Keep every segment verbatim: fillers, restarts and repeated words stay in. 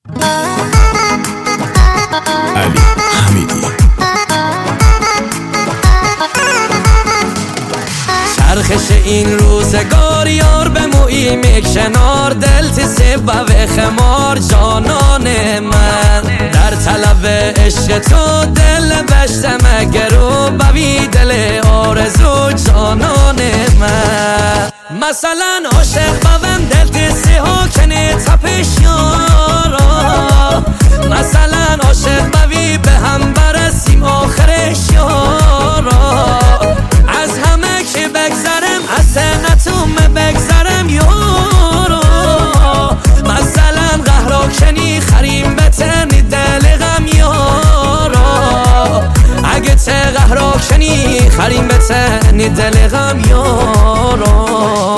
علی حمیدی. چرخش این روزگار یار به مویی کنار دل تی سبب خمار جانان من در طلب عشق تو دل بشتم گرو بوی دل آرزو جانان من مثلا عاشق بوم دل تی سیها کنه تپش یارا مثلا عاشق بوی به هم برسیم آخرش یارا از همه که بگذرم از سنتوم بگذرم یارا مثلا قهرا کنی خریم بتنی دل غم یارا اگه ته قهرا کنی خریم بتنی دل غم یارا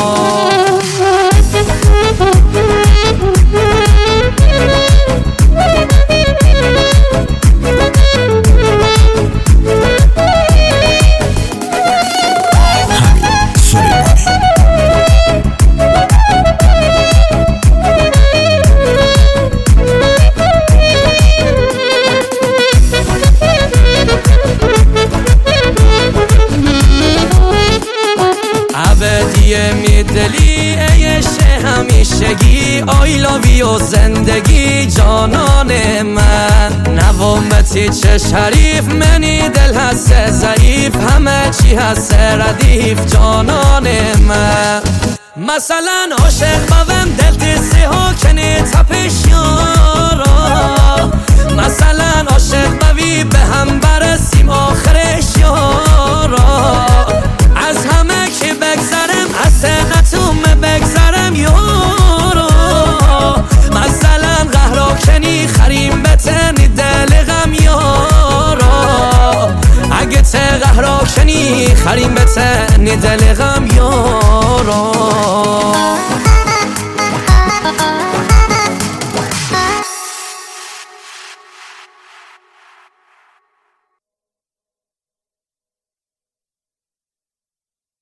ابدیه میدلی ایشه همیشگی I love you زندگی جانان من نوامتی چه شریف منی دل هست ضعیف همه چی هست ردیف جانان من مثلا عاشق بوم دل تیزی ها کنی تپش یارا مثلا عاشق بوی به هم برسیم آخرش یارا از همه که بگذرم از سنتوم بگذرم یارا مثلا قهرا کنی خریم بتنی دل غم یارا اگه ته قهرا کنی خریم بتنی دل غم یارا